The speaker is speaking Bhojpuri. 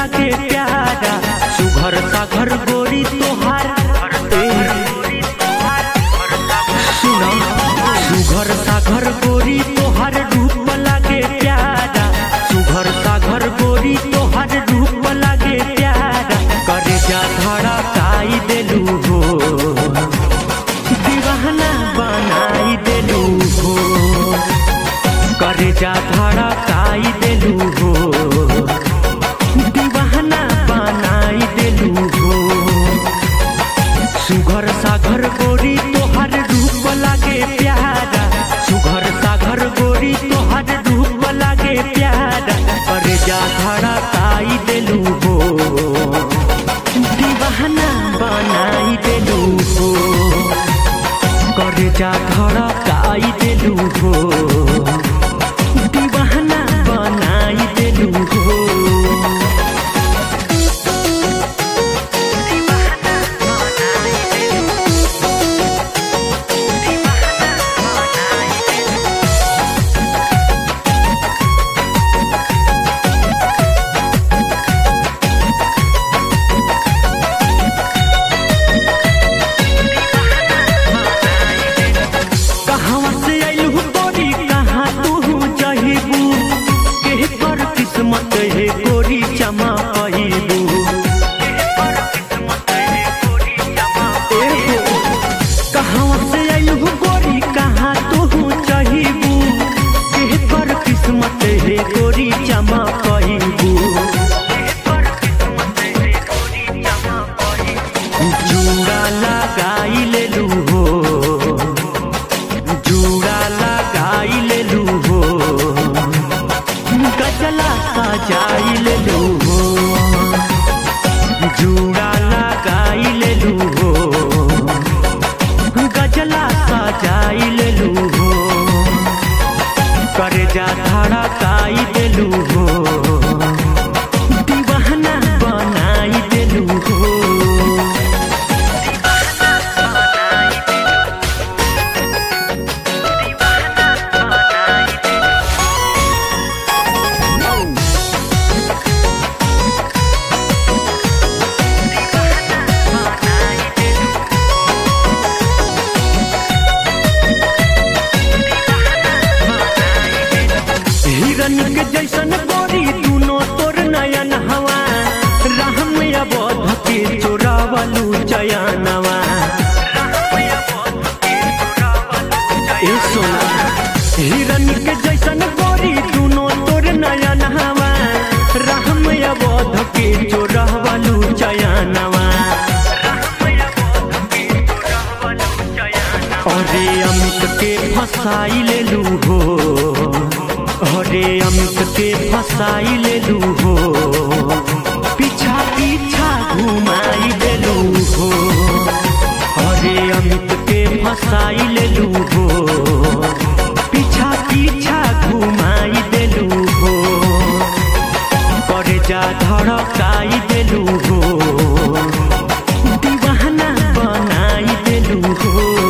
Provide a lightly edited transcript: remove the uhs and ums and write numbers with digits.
लागे प्यारा सुघर सागर गोरी तोहार सुना सुघर सागर गोरी तोहार रूप लागे प्यारा सुघर सागर गोरी तोहार रूप लागे प्यारा करे जा धड़काई देलू हो दीवाना बनाई देलू हो करे जा धड़काई देलू हो दीवाना बनाई देलू हो सुघर सागर गोरी तोहर रूप लागे प्यारा सुघर सागर गोरी तोहर रूप लागे प्यारा करे जा धड़काई देलू हो दीवाना बनाई देलू हो करे जा धड़काई देलू हो दीवाना बनाई देलू हो गोरी चमा पहिबू कहाँ से आयु गोरी कहाँ तू चहिबू केहकर किस्मत है गोरी चमा पहिबू जूड़ा लगाई लेलू हो जूड़ा लगाई लेलू हो गजला सजाई लेलू हो जूड़ा लगाई लेलू हो गजला सजाई लेलू हो करे जा धड़काई देलू हो दीवाना बनाई देलू हो हिरन के जैसन गोरी दूनो तोर नयन हवा राह में अबोध के चोरावलू चयनवा ए सोना हिरन के जैसन गोरी दूनो तोर नयन हवा राह में अबोध के चोरावलू चयनवा अरे अमित के फसाई लेलू हो अरे अमित के फसाई लेलू हो पीछा पीछा घुमाई देलू हो अरे अमित के फसाई लेलू हो पीछा पीछा घुमाई देलू हो करे जा धड़काई देलू हो दीवाना बनाई देलू हो